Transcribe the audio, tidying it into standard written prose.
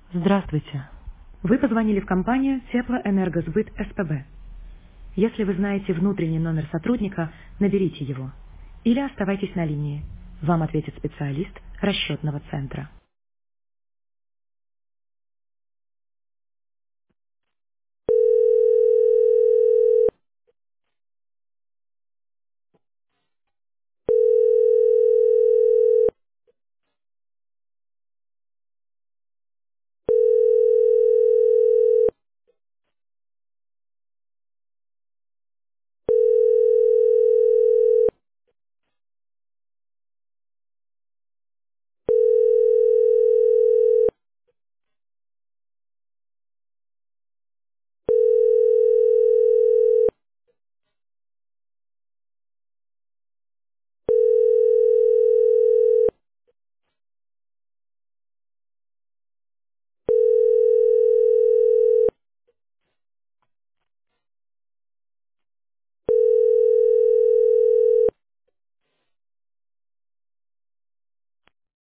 Здравствуйте. Вы позвонили в компанию Теплоэнергосбыт СПБ. Если вы знаете внутренний номер сотрудника, наберите его. Или оставайтесь на линии. Вам ответит специалист расчетного центра.